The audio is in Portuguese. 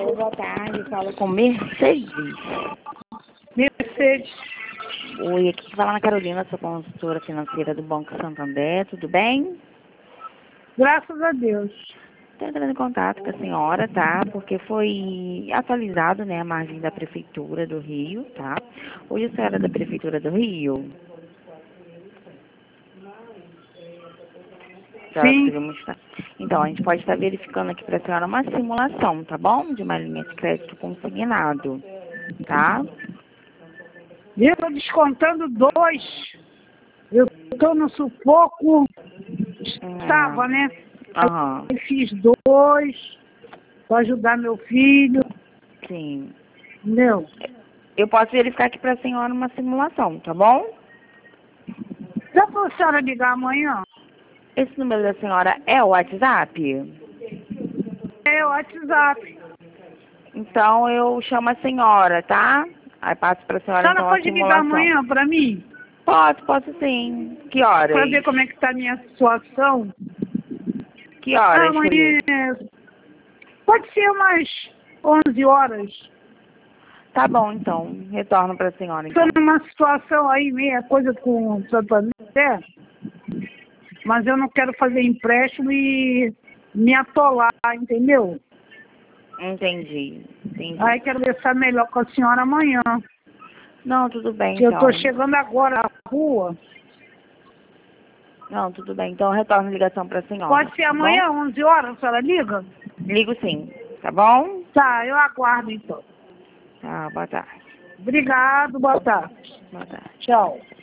Alô, boa tarde. Fala com Mercedes. Mercedes. Oi, aqui que fala Ana Carolina, sou consultora financeira do Banco Santander. Tudo bem? Graças a Deus. Estou entrando em contato com a senhora, tá? Porque foi atualizado, né, a margem da Prefeitura do Rio, tá? Hoje a senhora é da Prefeitura do Rio? Sim. Então, a gente pode estar verificando aqui para a senhora uma simulação, tá bom? De uma linha de crédito consignado, tá? Eu estou descontando 2. Eu estou no sufoco. Estava, né? Aham. Eu fiz 2 para ajudar meu filho. Sim. Entendeu? Eu posso verificar aqui para a senhora uma simulação, tá bom? Já para a senhora ligar amanhã? Esse número da senhora é o WhatsApp? É o WhatsApp. Então eu chamo a senhora, tá? Aí passo para a A senhora senhora então a pode ligar simulação. amanhã para mim? Posso sim. Que horas? Para ver como é que está a minha situação? Que horas Amanhã seria? pode ser umas 11 horas. Tá bom, então. Retorno para a senhora, Estou então. numa situação aí, meia coisa com o Santander, mas eu não quero fazer empréstimo e me atolar, entendeu? Entendi. Aí quero conversar melhor com a senhora amanhã. Não, tudo bem, Que eu então. estou chegando agora à rua. Não, tudo bem. Então eu retorno a ligação para a senhora. Pode ser tá amanhã, bom? 11 horas, a senhora liga? Ligo sim, tá bom? Tá, eu aguardo então. Tá, boa tarde. Obrigado, boa tarde. Boa tarde. Tchau.